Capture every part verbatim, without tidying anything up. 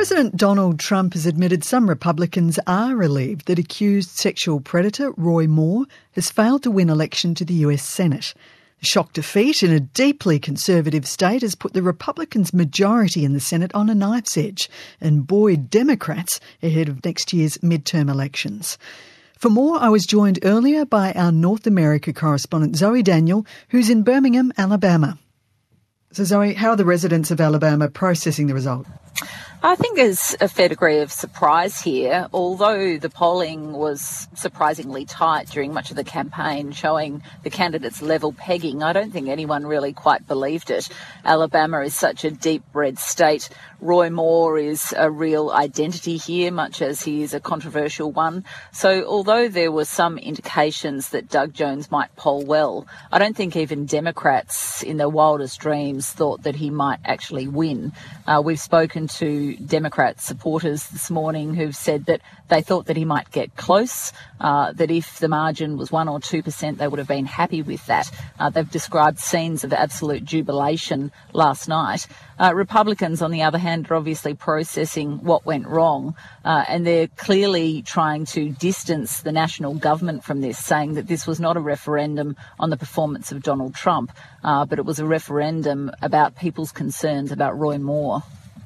President Donald Trump has admitted some Republicans are relieved that accused sexual predator Roy Moore has failed to win election to the U S Senate. A shock defeat in a deeply conservative state has put the Republicans' majority in the Senate on a knife's edge and buoyed Democrats ahead of next year's midterm elections. For more, I was joined earlier by our North America correspondent Zoe Daniel, who's in Birmingham, Alabama. So Zoe, how are the residents of Alabama processing the result? I think there's a fair degree of surprise here, although the polling was surprisingly tight during much of the campaign, showing the candidates level pegging. I don't think anyone really quite believed it. Alabama is such a deep red state. Roy Moore is a real identity here, much as he is a controversial one. So although there were some indications that Doug Jones might poll well, I don't think even Democrats in their wildest dreams thought that he might actually win. Uh, we've spoken to Democrat supporters this morning who've said that they thought that he might get close, uh, that if the margin was one or two percent, they would have been happy with that. Uh, they've described scenes of absolute jubilation last night. Uh, Republicans, on the other hand, are obviously processing what went wrong, uh, and they're clearly trying to distance the national government from this, saying that this was not a referendum on the performance of Donald Trump, uh, but it was a referendum about people's concerns about Roy Moore.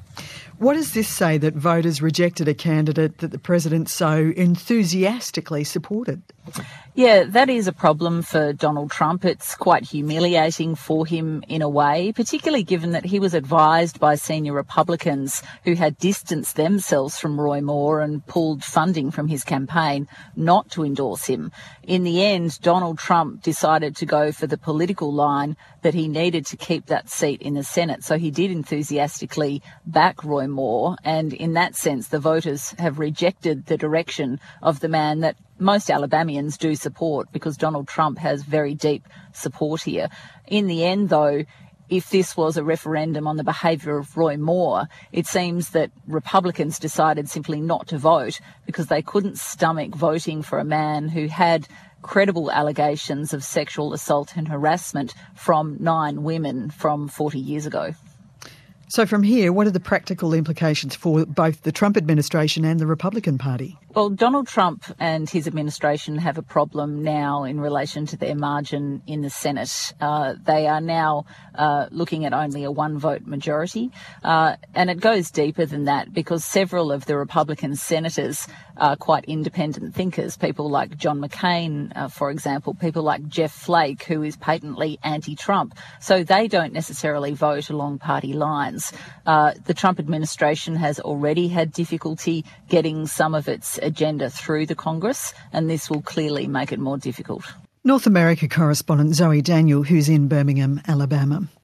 What does this say that voters rejected a candidate that the president so enthusiastically supported? Yeah, that is a problem for Donald Trump. It's quite humiliating for him in a way, particularly given that he was advised by senior Republicans who had distanced themselves from Roy Moore and pulled funding from his campaign not to endorse him. In the end, Donald Trump decided to go for the political line that he needed to keep that seat in the Senate. So he did enthusiastically back Roy Moore, and in that sense, the voters have rejected the direction of the man that most Alabamians do support, because Donald Trump has very deep support here. In the end, though, if this was a referendum on the behaviour of Roy Moore, it seems that Republicans decided simply not to vote because they couldn't stomach voting for a man who had credible allegations of sexual assault and harassment from nine women from forty years ago. So from here, what are the practical implications for both the Trump administration and the Republican Party? Well, Donald Trump and his administration have a problem now in relation to their margin in the Senate. Uh, they are now uh, looking at only a one-vote majority, uh, and it goes deeper than that because several of the Republican senators are quite independent thinkers, people like John McCain, uh, for example, people like Jeff Flake, who is patently anti-Trump. So they don't necessarily vote along party lines. Uh, the Trump administration has already had difficulty getting some of its agenda through the Congress, and this will clearly make it more difficult. North America correspondent Zoe Daniel, who's in Birmingham, Alabama.